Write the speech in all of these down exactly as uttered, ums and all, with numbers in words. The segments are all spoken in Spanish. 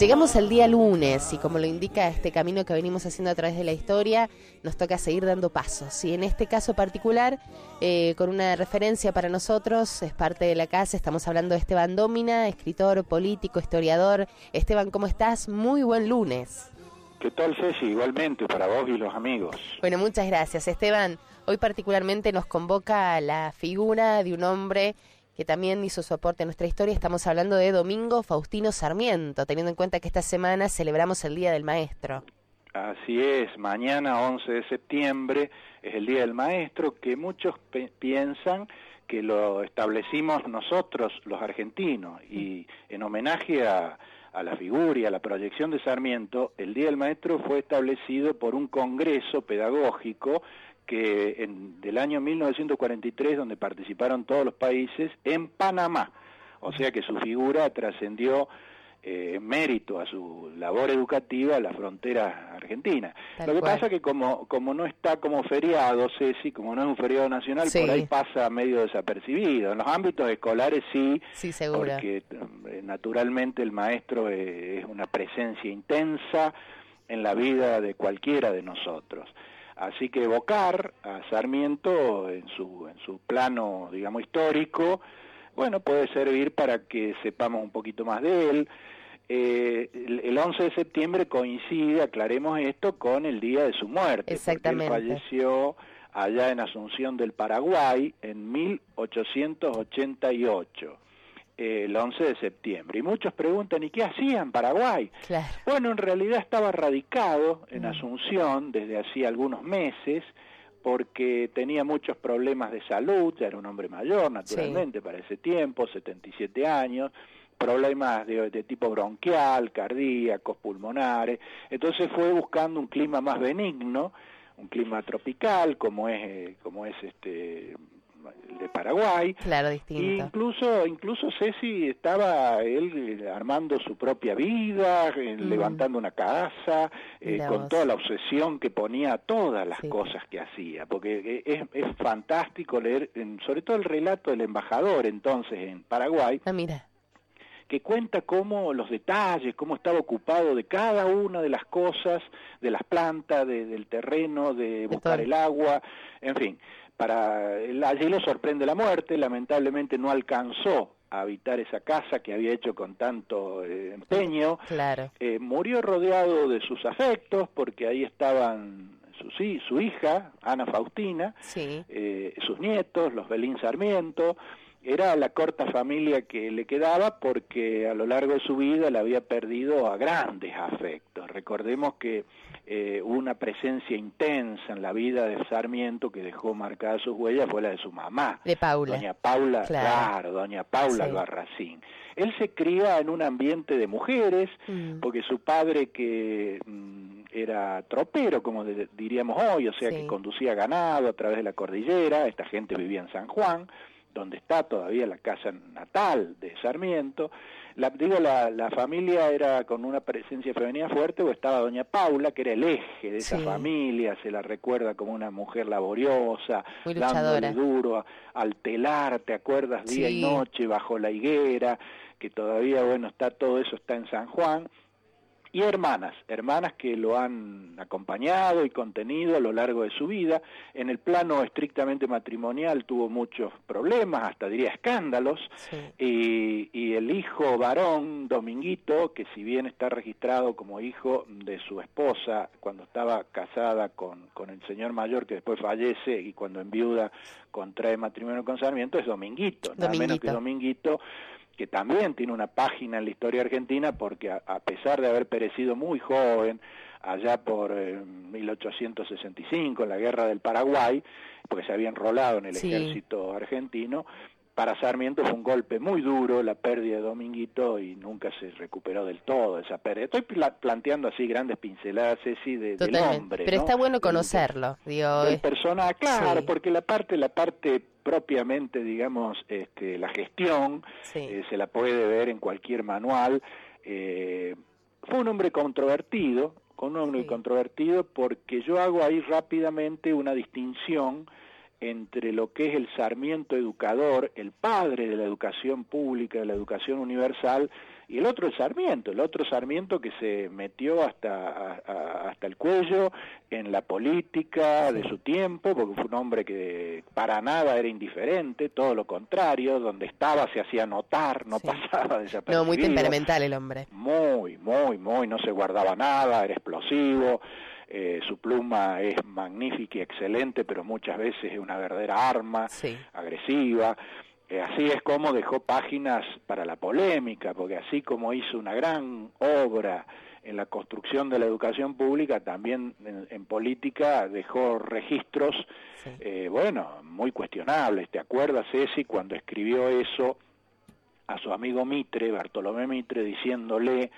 Llegamos al día lunes y como lo indica este camino que venimos haciendo a través de la historia, nos toca seguir dando pasos. Y en este caso particular, eh, con una referencia para nosotros, es parte de la casa, estamos hablando de Esteban Dómina, escritor, político, historiador. Esteban, ¿cómo estás? Muy buen lunes. ¿Qué tal, Ceci? Igualmente, para vos y los amigos. Bueno, muchas gracias, Esteban. Hoy particularmente nos convoca la figura de un hombre que también hizo su aporte a nuestra historia. Estamos hablando de Domingo Faustino Sarmiento, teniendo en cuenta que esta semana celebramos el Día del Maestro. Así es, mañana once de septiembre es el Día del Maestro, que muchos piensan que lo establecimos nosotros, los argentinos, y en homenaje a, a la figura y a la proyección de Sarmiento, el Día del Maestro fue establecido por un congreso pedagógico que en, del año mil novecientos cuarenta y tres, donde participaron todos los países, en Panamá. O sea que su figura trascendió eh, mérito a su labor educativa a la frontera argentina. Tal Lo que cual. pasa que como, como no está como feriado, Ceci, como no es un feriado nacional, Sí. por ahí pasa medio desapercibido. En los ámbitos escolares sí, Sí, seguro. porque eh, naturalmente el maestro eh, es una presencia intensa en la vida de cualquiera de nosotros. Así que evocar a Sarmiento en su en su plano, digamos, histórico, bueno, puede servir para que sepamos un poquito más de él. Eh, el, el once de septiembre coincide, aclaremos esto, con el día de su muerte. Exactamente. Porque él falleció allá en Asunción del Paraguay en mil ochocientos ochenta y ocho. El once de septiembre. Y muchos preguntan, ¿y qué hacía en Paraguay? Claro. Bueno, en realidad estaba radicado en Asunción desde hacía algunos meses, porque tenía muchos problemas de salud, ya era un hombre mayor, naturalmente, sí, para ese tiempo, setenta y siete años, problemas de, de tipo bronquial, cardíacos, pulmonares. Entonces fue buscando un clima más benigno, un clima tropical, como es, eh, como es este... el de Paraguay. Claro, distinto. Y incluso, incluso Ceci estaba él armando su propia vida, mm. levantando una casa, eh, con toda la obsesión que ponía a todas las sí. cosas que hacía, porque es, es fantástico leer, en, sobre todo el relato del embajador entonces en Paraguay. Ah, mira. Que cuenta cómo los detalles, cómo estaba ocupado de cada una de las cosas, de las plantas, de, del terreno, de buscar de el agua, en fin. Para allí lo sorprende la muerte, lamentablemente no alcanzó a habitar esa casa que había hecho con tanto eh, empeño. Claro. Eh, murió rodeado de sus afectos, porque ahí estaban su, sí, su hija, Ana Faustina, sí. eh, sus nietos, los Belín Sarmiento. Era la corta familia que le quedaba, porque a lo largo de su vida la había perdido a grandes afectos. Recordemos que eh, una presencia intensa en la vida de Sarmiento que dejó marcada sus huellas fue la de su mamá. De Paula. Doña Paula, claro, claro doña Paula sí. Albarracín. Él se cría en un ambiente de mujeres, mm. porque su padre, que mm, era tropero, como de, diríamos hoy, o sea, sí. que conducía ganado a través de la cordillera, esta gente vivía en San Juan, donde está todavía la casa natal de Sarmiento. La, digo, la, la familia era con una presencia femenina fuerte, o estaba doña Paula, que era el eje de esa sí. familia, se la recuerda como una mujer laboriosa, dándole duro al telar, ¿te acuerdas? Día sí. y noche, bajo la higuera, que todavía, bueno, está todo eso está en San Juan. Y hermanas, hermanas que lo han acompañado y contenido a lo largo de su vida. En el plano estrictamente matrimonial tuvo muchos problemas, hasta diría escándalos, sí. y, y el hijo varón, Dominguito, que si bien está registrado como hijo de su esposa cuando estaba casada con, con el señor mayor que después fallece, y cuando enviuda contrae matrimonio con Sarmiento, es Dominguito, nada Dominguito. menos que Dominguito, que también tiene una página en la historia argentina, porque a, a pesar de haber perecido muy joven, allá por eh, mil ochocientos sesenta y cinco, en la guerra del Paraguay, porque se había enrolado en el sí. ejército argentino, para Sarmiento fue un golpe muy duro la pérdida de Dominguito, y nunca se recuperó del todo esa pérdida. Estoy pla planteando así grandes pinceladas, Ceci, de, del hombre. Pero ¿no? está bueno conocerlo. Del, digo, del personaje, claro, sí. porque la parte, la parte propiamente, digamos, este, la gestión, sí. eh, se la puede ver en cualquier manual. Eh, fue un hombre controvertido, con un hombre sí. controvertido, porque yo hago ahí rápidamente una distinción entre lo que es el Sarmiento educador, el padre de la educación pública, de la educación universal, y el otro el Sarmiento, el otro Sarmiento que se metió hasta, a, a, hasta el cuello en la política de su tiempo, porque fue un hombre que para nada era indiferente, todo lo contrario, donde estaba se hacía notar, no sí. pasaba desapercibido. No, muy temperamental el hombre. Muy, muy, muy, no se guardaba nada, era explosivo. Eh, su pluma es magnífica y excelente, pero muchas veces es una verdadera arma sí. agresiva. Eh, así es como dejó páginas para la polémica, porque así como hizo una gran obra en la construcción de la educación pública, también en, en política dejó registros, sí. eh, bueno, muy cuestionables. ¿Te acuerdas, Ceci, cuando escribió eso a su amigo Mitre, Bartolomé Mitre, diciéndole: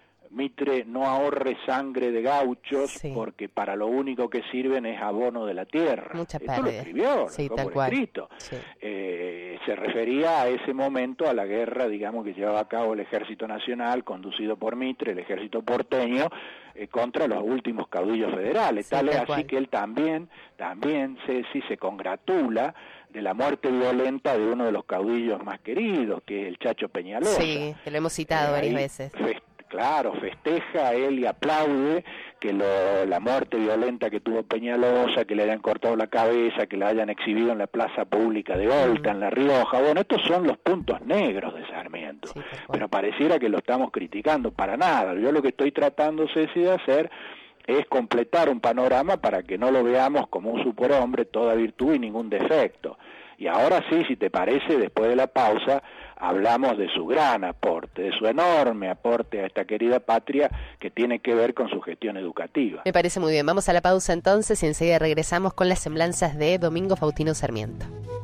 Mitre, no ahorre sangre de gauchos, sí. porque para lo único que sirven es abono de la tierra? Mucha Esto pérdida. lo escribió, sí, lo tal por cual. escrito. Sí. Eh, se refería a ese momento a la guerra, digamos, que llevaba a cabo el Ejército Nacional, conducido por Mitre, el Ejército porteño, eh, contra los últimos caudillos federales. Sí, tal es así cual. Que él también, también se, sí, se congratula de la muerte violenta de uno de los caudillos más queridos, que es el Chacho Peñalosa. Sí, que lo hemos citado eh, varias veces. Fest Claro, festeja él y aplaude que lo, la muerte violenta que tuvo Peñalosa, que le hayan cortado la cabeza, que la hayan exhibido en la plaza pública de Olta, mm. en La Rioja. Bueno, estos son los puntos negros de Sarmiento, sí, pero pareciera que lo estamos criticando. Para nada. Yo lo que estoy tratando, Ceci, de hacer es completar un panorama para que no lo veamos como un superhombre, toda virtud y ningún defecto. Y ahora sí, si te parece, después de la pausa, hablamos de su gran aporte, de su enorme aporte a esta querida patria que tiene que ver con su gestión educativa. Me parece muy bien. Vamos a la pausa entonces y enseguida regresamos con las semblanzas de Domingo Faustino Sarmiento.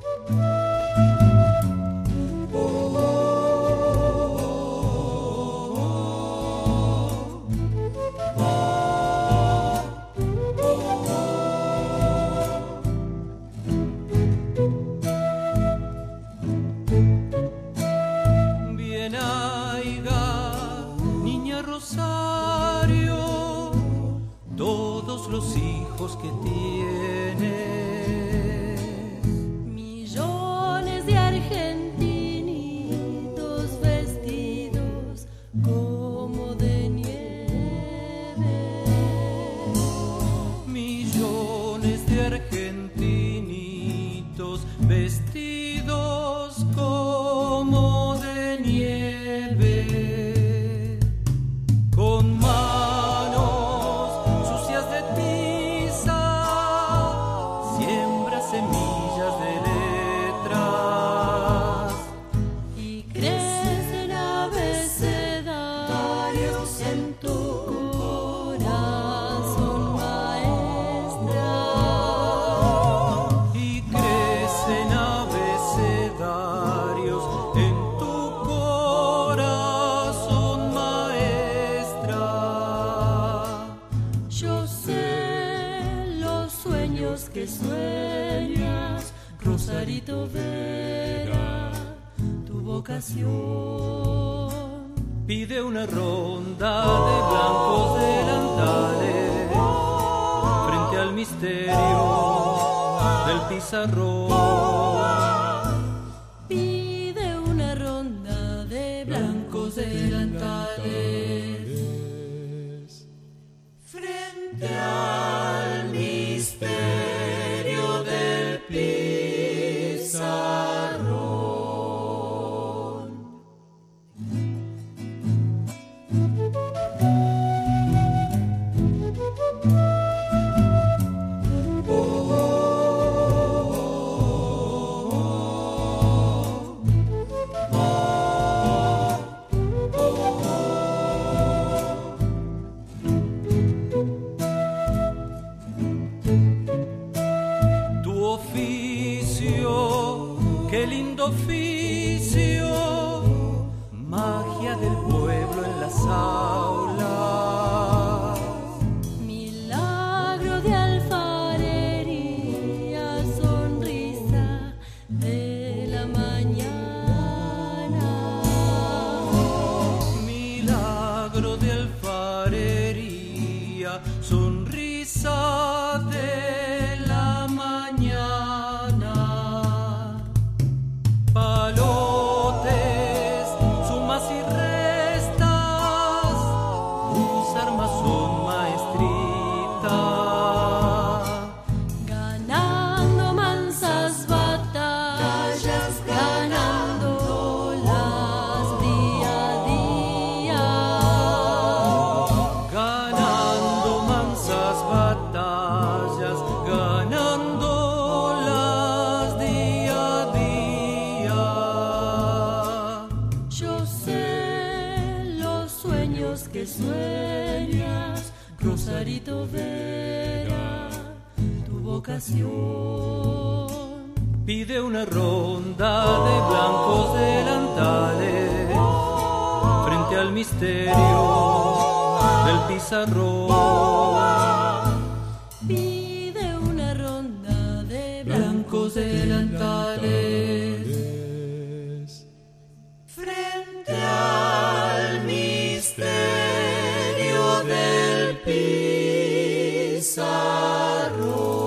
Los hijos que tiene, millones de argentinitos vestidos como de nieve, millones de argentinitos vestidos como de nieve, con pide una ronda de blancos delantales frente al misterio del pizarrón. Pide una ronda de blancos delantales frente al misterio del pizarrón. Oficio, magia del pueblo en las aulas, milagro de alfarería, sonrisa de la mañana, milagro de alfarería, sonrisa de la mañana. que sueñas, Rosarito Vera, tu vocación. Pide una ronda de blancos delantales frente al misterio del pizarrón. Pide una ronda de blancos delantales frente al misterio del pizarrón.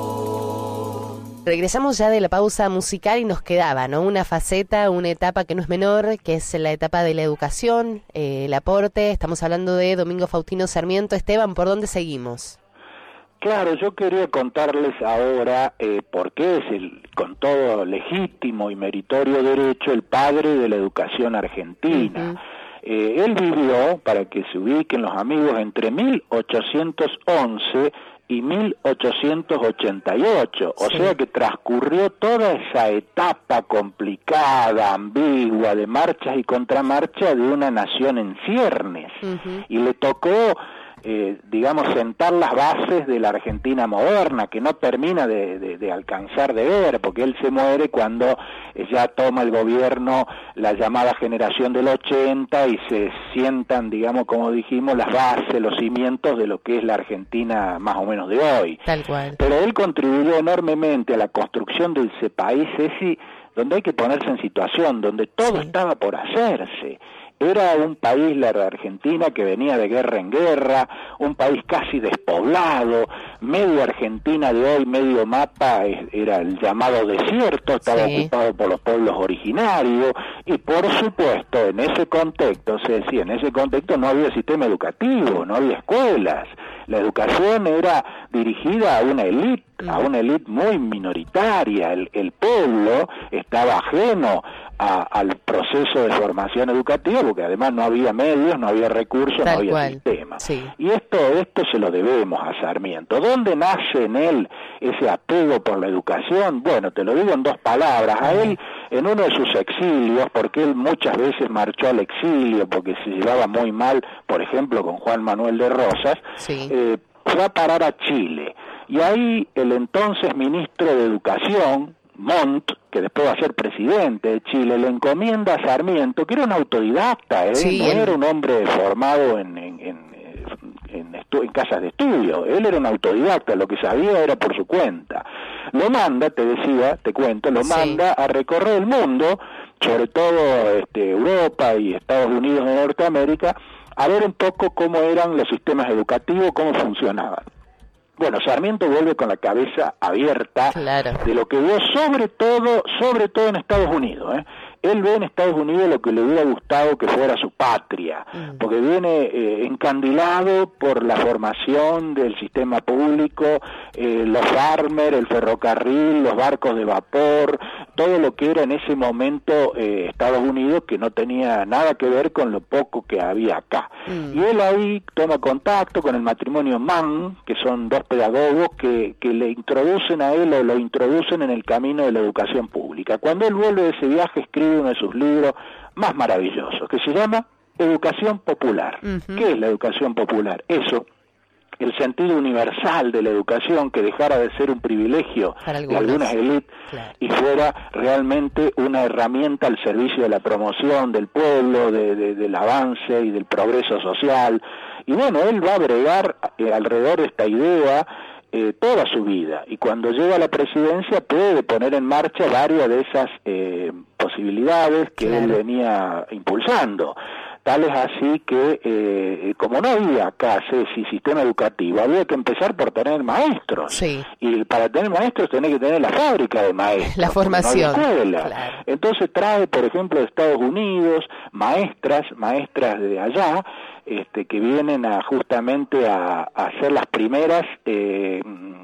Regresamos ya de la pausa musical y nos quedaba, ¿no? Una faceta, una etapa que no es menor, que es la etapa de la educación, eh, el aporte. Estamos hablando de Domingo Faustino Sarmiento. Esteban, ¿por dónde seguimos? Claro, yo quería contarles ahora eh, por qué es, el, con todo legítimo y meritorio derecho, el padre de la educación argentina. Uh-huh. Eh, él vivió, para que se ubiquen los amigos, entre mil ochocientos once y mil ochocientos ochenta y ocho, o sí. sea que transcurrió toda esa etapa complicada, ambigua, de marchas y contramarchas de una nación en ciernes, uh-huh. y le tocó, eh, digamos, sentar las bases de la Argentina moderna, que no termina de, de, de alcanzar de ver, porque él se muere cuando ya toma el gobierno la llamada generación del ochenta y se sientan, digamos, como dijimos, las bases, los cimientos de lo que es la Argentina más o menos de hoy. Tal cual. Pero él contribuyó enormemente a la construcción de ese país, ese, donde hay que ponerse en situación, donde todo sí. estaba por hacerse. Era un país, la Argentina, que venía de guerra en guerra, un país casi despoblado, medio Argentina de hoy, medio mapa, era el llamado desierto, estaba sí. ocupado por los pueblos originarios, y por supuesto, en ese contexto, se decía, en ese contexto no había sistema educativo, no había escuelas, la educación era dirigida a una élite, a una élite muy minoritaria, el, el pueblo estaba ajeno a, al proceso de formación educativa, porque además no había medios, no había recursos, Tal no había cual. sistema. Sí. Y esto, esto se lo debemos a Sarmiento. ¿Dónde nace en él ese apego por la educación? Bueno, te lo digo en dos palabras. A él, en uno de sus exilios, porque él muchas veces marchó al exilio, porque se llevaba muy mal, por ejemplo, con Juan Manuel de Rosas, sí. eh, fue a parar a Chile. Y ahí el entonces ministro de Educación, Montt, que después va a ser presidente de Chile, le encomienda a Sarmiento, que era un autodidacta, ¿eh? sí, no él... era un hombre formado en, en, en, en, estu- en casas de estudio, él era un autodidacta, lo que sabía era por su cuenta. Lo manda, te decía, te cuento, lo sí. manda a recorrer el mundo, sobre todo este, Europa y Estados Unidos de Norteamérica, a ver un poco cómo eran los sistemas educativos, cómo funcionaban. Bueno, Sarmiento vuelve con la cabeza abierta claro. de lo que vio sobre todo, sobre todo en Estados Unidos, ¿eh? Él ve en Estados Unidos lo que le hubiera gustado que fuera su patria, mm. porque viene eh, encandilado por la formación del sistema público, eh, los farmers, el ferrocarril, los barcos de vapor, todo lo que era en ese momento eh, Estados Unidos, que no tenía nada que ver con lo poco que había acá. Mm. Y él ahí toma contacto con el matrimonio Mann, que son dos pedagogos que, que le introducen a él o lo introducen en el camino de la educación pública. Cuando él vuelve de ese viaje, escribe uno de sus libros más maravillosos, que se llama Educación Popular. Uh-huh. ¿Qué es la educación popular? Eso, el sentido universal de la educación, que dejara de ser un privilegio de algunas élites claro. y fuera realmente una herramienta al servicio de la promoción del pueblo, de, de, del avance y del progreso social. Y bueno, él va a bregar eh, alrededor de esta idea Eh, toda su vida, y cuando llega a la presidencia puede poner en marcha varias de esas eh, posibilidades que claro. él venía impulsando. Tal es así que, eh, como no había acá ese sistema educativo, había que empezar por tener maestros. Sí. Y para tener maestros tenés que tener la fábrica de maestros. La formación. No escuela. Claro. Entonces trae, por ejemplo, de Estados Unidos, maestras, maestras de allá, este, que vienen a justamente a, a ser las primeras eh,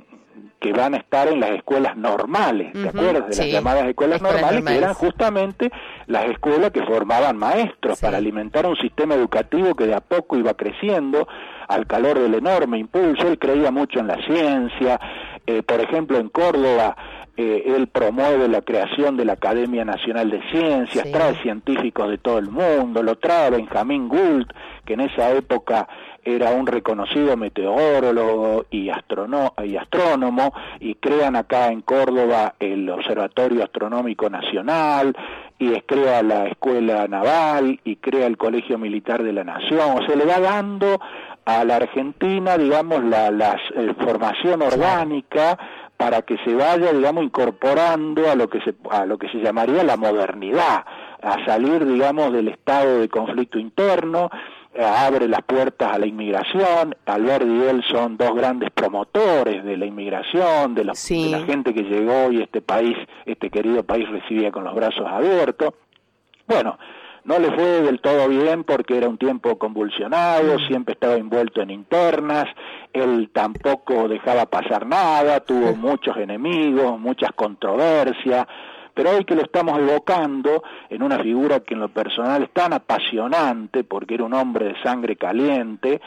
que van a estar en las escuelas normales, ¿te uh-huh. acuerdas? De sí. las llamadas escuelas, escuelas normales, normales, que eran justamente las escuelas que formaban maestros sí. para alimentar un sistema educativo que de a poco iba creciendo al calor del enorme impulso. Él creía mucho en la ciencia, eh, por ejemplo en Córdoba, eh, él promueve la creación de la Academia Nacional de Ciencias, sí. trae científicos de todo el mundo, lo trae Benjamin Gould, que en esa época era un reconocido meteorólogo y, astrono y astrónomo, y crean acá en Córdoba el Observatorio Astronómico Nacional, y crea la Escuela Naval, y crea el Colegio Militar de la Nación. O sea, le va dando a la Argentina, digamos, la, la eh, formación orgánica para que se vaya, digamos, incorporando a lo que se a lo que se llamaría la modernidad, a salir, digamos, del estado de conflicto interno. Abre las puertas a la inmigración. Alberti y él son dos grandes promotores de la inmigración, de, los, sí. de la gente que llegó y este país, este querido país recibía con los brazos abiertos. Bueno, no le fue del todo bien porque era un tiempo convulsionado, mm. siempre estaba envuelto en internas, él tampoco dejaba pasar nada, tuvo muchos enemigos, muchas controversias. Pero hoy que lo estamos evocando en una figura que en lo personal es tan apasionante, porque era un hombre de sangre caliente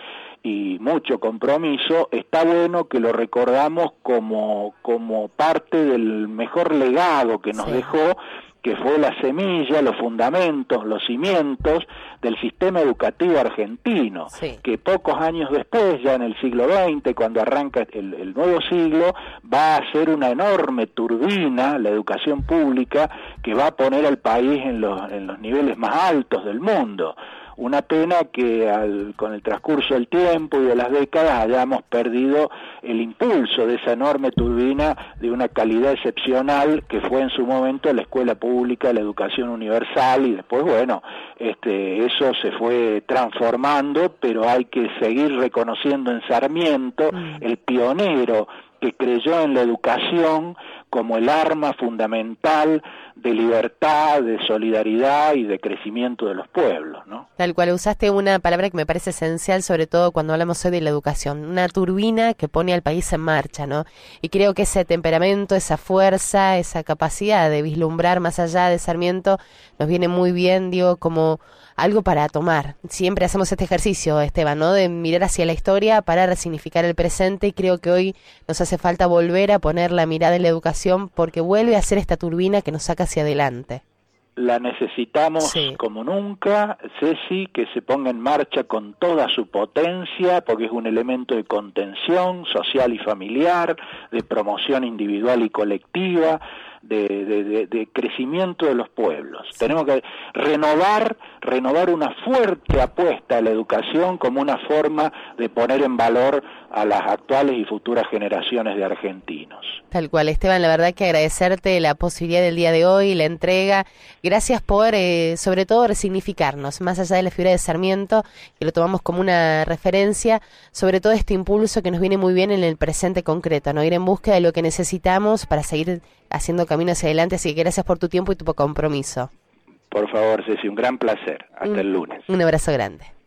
y mucho compromiso, está bueno que lo recordamos como, como parte del mejor legado que nos sí. dejó, que fue la semilla, los fundamentos, los cimientos del sistema educativo argentino, sí. que pocos años después, ya en el siglo veinte, cuando arranca el, el nuevo siglo, va a ser una enorme turbina, la educación pública, que va a poner al país en los, en los niveles más altos del mundo. Una pena que al, con el transcurso del tiempo y de las décadas hayamos perdido el impulso de esa enorme turbina de una calidad excepcional que fue en su momento la escuela pública, la educación universal, y después, bueno, este, eso se fue transformando, pero hay que seguir reconociendo en Sarmiento el pionero que creyó en la educación como el arma fundamental de libertad, de solidaridad y de crecimiento de los pueblos, ¿no? Tal cual, usaste una palabra que me parece esencial, sobre todo cuando hablamos hoy de la educación, una turbina que pone al país en marcha, ¿no? Y creo que ese temperamento, esa fuerza, esa capacidad de vislumbrar más allá de Sarmiento nos viene muy bien, digo, como algo para tomar. Siempre hacemos este ejercicio, Esteban, ¿no? De mirar hacia la historia para resignificar el presente, y creo que hoy nos hace falta volver a poner la mirada en la educación porque vuelve a ser esta turbina que nos saca hacia adelante. La necesitamos sí. como nunca, Ceci, que se ponga en marcha con toda su potencia, porque es un elemento de contención social y familiar, de promoción individual y colectiva, de, de, de, de crecimiento de los pueblos. Sí. Tenemos que renovar, renovar una fuerte apuesta a la educación como una forma de poner en valor a las actuales y futuras generaciones de argentinos. Tal cual, Esteban, la verdad que agradecerte la posibilidad del día de hoy, la entrega. Gracias por, eh, sobre todo, resignificarnos, más allá de la figura de Sarmiento, que lo tomamos como una referencia, sobre todo este impulso que nos viene muy bien en el presente concreto, ¿no? Ir en busca de lo que necesitamos para seguir haciendo camino hacia adelante, así que gracias por tu tiempo y tu compromiso. Por favor, Ceci, un gran placer. Hasta un, el lunes. Un abrazo grande.